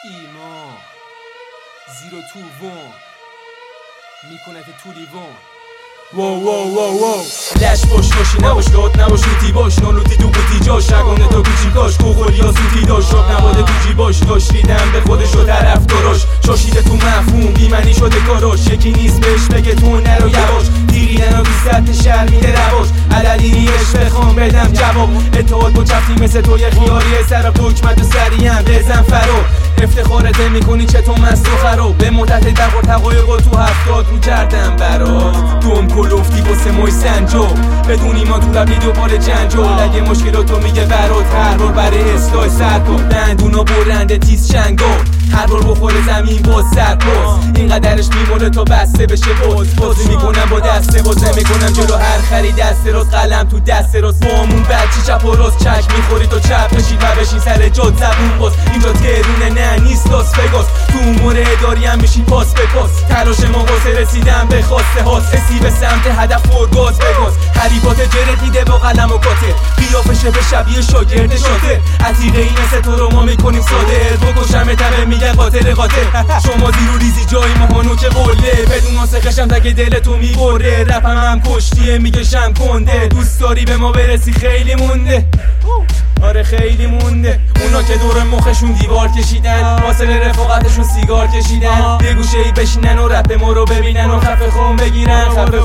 ایمان زیرو تو وون میکنه تو لیوان واو لش باش باشی نباش داد نباش لوتی باش نالوتی تو قوطی جاش شگانه تا کوچیکاش کوخوریا سوتی داشت راب نواده تو جیباش داشت ریدم به خودش و طرف داراش شاشیده تو مفهوم بیمنی شده کاراش یکی نیست بهش بگه تو نرو یواش دیریدن و تو سطح شهر میده رواش عللی نیش بخوام بدم جواب اتحاد با چفتی مثل توی خیاریه سراب دکمت و سریم بزن فرار افتخارته میکنی چطور مست و خراب به مدت دقار تقایقا تو 70 رو کردم برات دوم کلوفتی واسه مای سنجا بدون ایمان تو رب دوباره جنجال اگه مشکلاتو میگه برات هر بار برای اصلاح سرکار دندونا برنده تیز چنگا هر بار بخوره زمین باز سرپاس اینقدرش میمونه تا بسته بشه بازی میکنم با دسته باز نمیکنم جلو هر خری دست راست قلم تو دست راست بامون بچی چپ و راست چک میخوری تا چپ بشی و بشی سر جاد زبون باز اینجا ترونه نه نیست لاس وگاس تو امور اداری هم میشی پاس به پاس تلاش ما واسه رسیدن به خواسته هاست اسی به سمت هدف فرگاز بگاز حریفات جرت میده با قلم و کاتر قیافشه به شبیه شاگرد شاطر عتیقه این مثل تو رو ما میکنیم صادر بکشم تبه میگن قاتل شما زیرو ریزی جای ماهانو که قله بدون آسخشم تک دل تو میبره رپم هم کشتیه میکشم کنده دوست داری به ما برسی خیلی مونده آره خیلی مونده اونا که دور مخشون دیوار کشیدن واصل رفاقتشون سیگار کشیدن یه گوشه ای بشینن و رپ ما رو ببینن و خفه خون بگیرن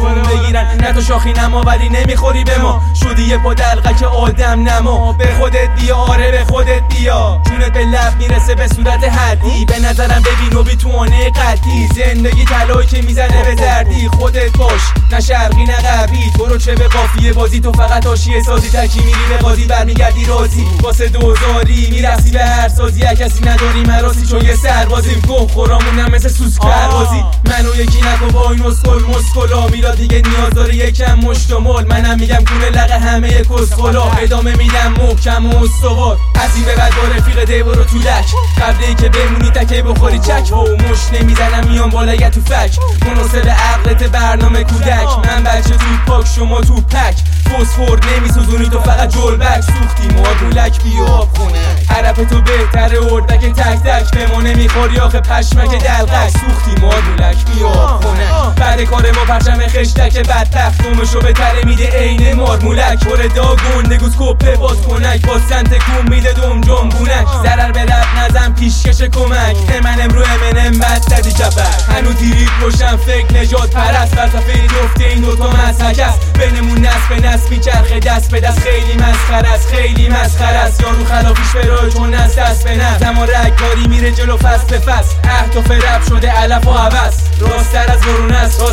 نه تو شاخی نما ولی نمیخوری به ما شدی یه پا دلقه که آدم نما به خودت بیا آره به خودت بیا جونت به لب میرسه به صورت حدی به نظرم ببین و بی تو آنه قطعی زندگی طلایی که میزنه به زردی خودت باش نه شرقی نه غربی تو رو چه به قافیه بازی تو فقط حاشیه سازی تکی میری به قاضی برمیگردی راضی واسه دوزاری میرسی به هر سازی کسی نداری مراسی چون یه سربازیم گم خورامونم مثل سوسک پروازی منو یکی نکن با این مسکلا میلا دیگه نیاز داره یکم مشتمل منم میگم کونه لقه همه کسخلا ادامه میدم محکم و استوار از این به بعد با رفیق دیو رو تو لک قبل ای که بمونی تکه بخوری چک و مش نمیزنم میام بالا تو فک مناسب عقلت برنامه کودک من بچه تو پاک شما تو پک فسفور نمیسوزونی تو فقط جلبک سوختی مارمولک بیا خونه عرب تو بهتره اردک تک تک به ما نمیخوری آخه پشمک دلقک سوختی مارمولک بیا خونه بعد کار ما پرچم خشتک بدبخت دومشو به تره میده عین مارمولک پر داگون نگوز کپه باز کنک با سنت کون میده دوم جنبونک ضرر به رب نزم پیشکش کمک منم رو امنم بد زدی جبک هنو دیرید روشن فکر نجات پرست فلسفه دفته این دوتا مسحک است بینمون نسل به نسل میچرخه دست به دست خیلی مسخره است یارو خلافیش برای چون نست دست به نست زمان رگباری میره جلو فصل به فصل اهداف رپ شده علف و عوض راستر از بارون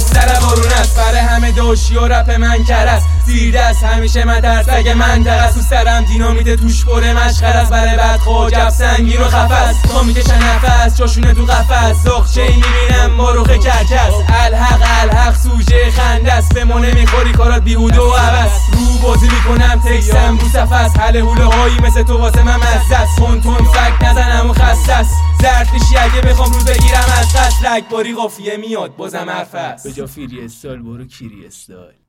است برای همه داشی و رپ من کرست زیر دست همیشه من ترسگ من درست تو سرم دینامیت توش پره مشخر است برای بد خواجب سنگین و خفست تا میکشن نفس جاشونه تو قفس زاخچه ای میبینم ماروخ کرکس الحق سوژه خنده است به ما نمیخوری کارات بیهوده و عوض رو بازی میکنم تکسم رو صفست حل حوله هایی مثل تو واسه من مزدست تون فک نزنم و خستست زرد بشی اگه بخوام رو بگیرم از قصد رگباری قافیه میاد بازم حرف است به جا فیری استایل برو کیری استایل